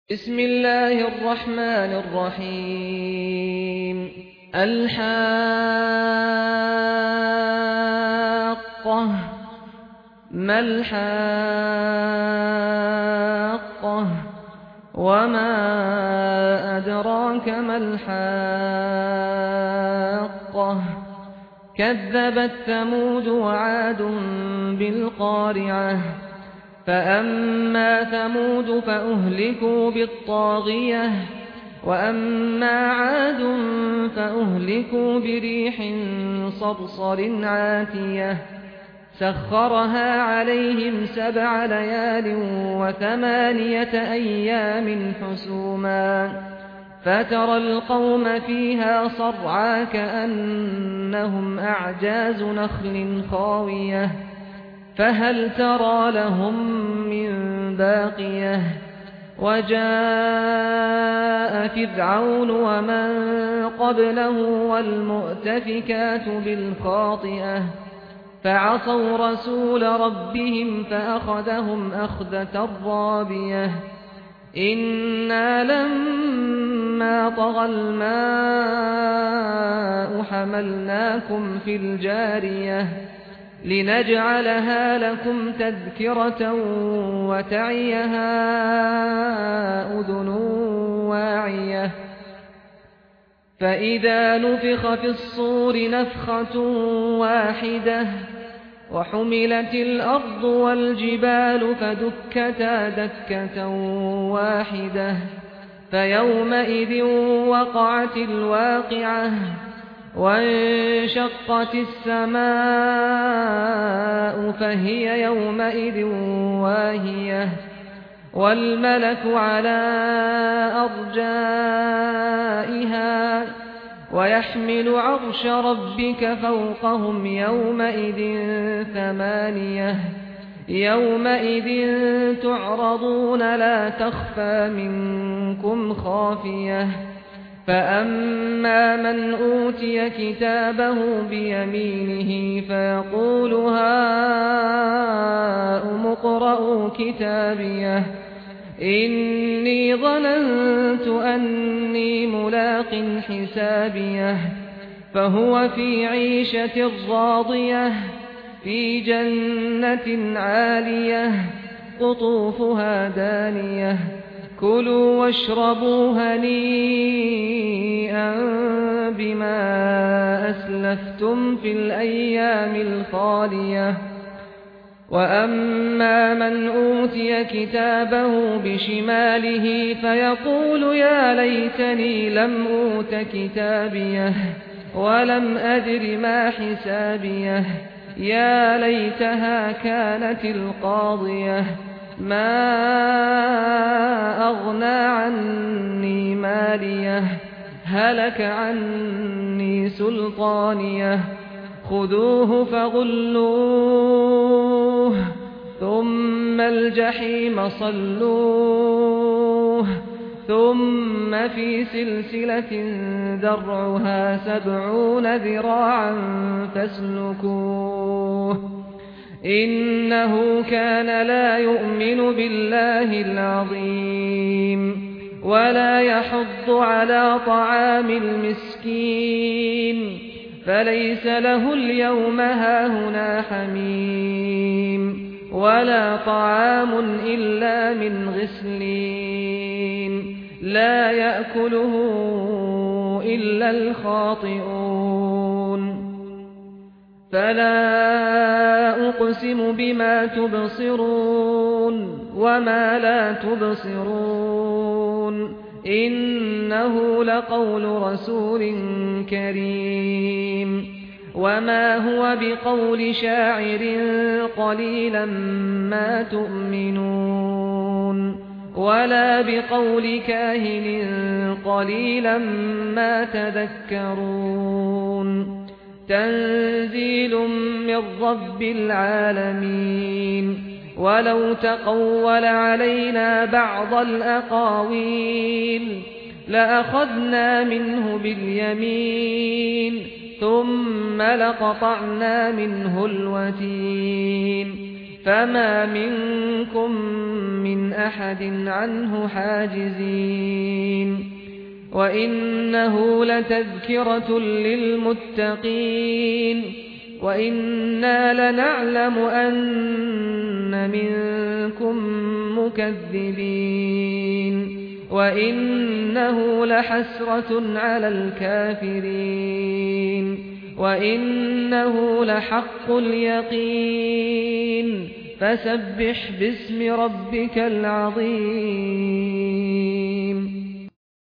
بسم الله الرحمن الرحيم. الحاقة ما الحاقة وما أدراك ما الحاقة كذبت ثمود وعاد بالقارعة فأما ثمود فأهلكوا بالطاغية وأما عاد فأهلكوا بريح صرصر عاتية سخرها عليهم 7 ليال و8 أيام حسوما فترى القوم فيها صرعى كأنهم أعجاز نخل خاوية فهل ترى لهم من باقية وجاء فرعون ومن قبله والمؤتفكات بالخاطئة فعصوا رسول ربهم فأخذهم أخذة رابية إنا لما طغى الماء حملناكم في الجارية لنجعلها لكم تذكرة وتعيها أذن واعية فإذا نفخ في الصور نفخة واحدة وحملت الأرض والجبال فدكتا دكة واحدة فيومئذ وقعت الواقعة وانشقت السماء فهي يومئذ واهية والملك على أرجائها ويحمل عرش ربك فوقهم يومئذ 8 يومئذ تعرضون لا تخفى منكم خافية فأما من أوتي كتابه بيمينه فيقول هاؤم اقرءوا كتابيه إني ظننت أني ملاق حسابيه فهو في عيشة راضية في جنة عالية قطوفها دانية كلوا واشربوا هنيئا بما أسلفتم في الأيام الخالية وأما من أوتي كتابه بشماله فيقول يا ليتني لم أوت كتابيه ولم أدر ما حسابيه يا ليتها كانت القاضية ما أغنى عني ماليه هلك عني سلطانيه خذوه فغلوه ثم الجحيم صلوه ثم في سلسلة ذرعها 70 ذراعا فاسلكوه إنه كان لا يؤمن بالله العظيم ولا يحض على طعام المسكين فليس له اليوم هاهنا حميم ولا طعام إلا من غسلين لا يأكله إلا الخاطئون فلا أقسم بما تبصرون وما لا تبصرون إنه لقول رسول كريم وما هو بقول شاعر قليلا ما تؤمنون ولا بقول كاهن قليلا ما تذكرون تنزيل من رب العالمين ولو تقول علينا بعض الأقاويل لأخذنا منه باليمين ثم لقطعنا منه الوتين فما منكم من أحد عنه حاجزين وإنه لتذكرة للمتقين وإنا لنعلم أن منكم مكذبين وإنه لحسرة على الكافرين وإنه لحق اليقين فسبح باسم ربك العظيم.